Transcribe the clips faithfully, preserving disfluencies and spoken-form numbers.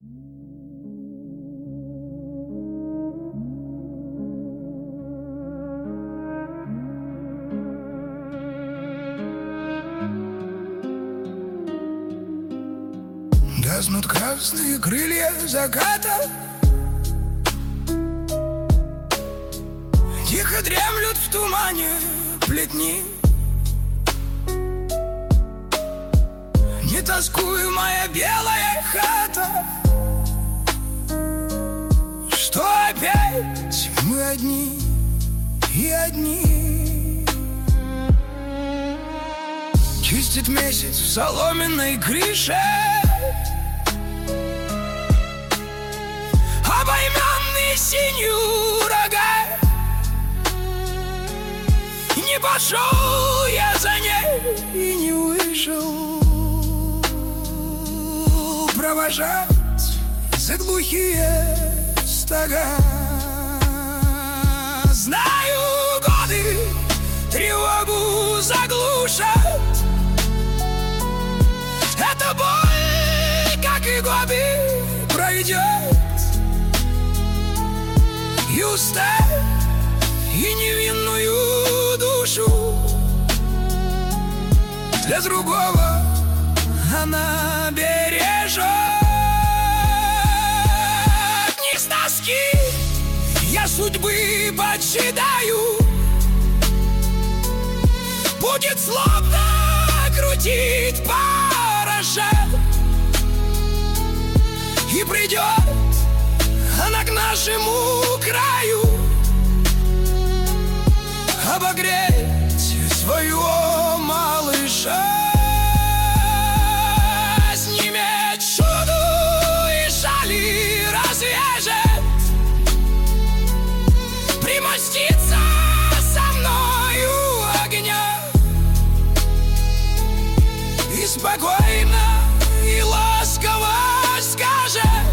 Гаснут красные крылья заката, тихо дремлют в тумане плетни. Не тоскуй, моя белая хата, что опять мы одни и одни. Чистит месяц в соломенной крыше, обойменный синью рога. Не пошел я за ней и не вышел провожать за глухие стога. Знаю, годы тревогу заглушат. Эта боль, как и годы, пройдет. И усталь, и невинную душу для другого она бережет. Не с тоски я судьбы почитаю, будет словно крутить парашют, и придет она к нашему краю обогреть своего малыша. Снимет шуду и шали развяжет, примостится со мною у огня и спокойно и ласково скажет,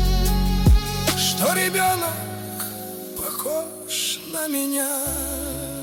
что ребенок похож на меня.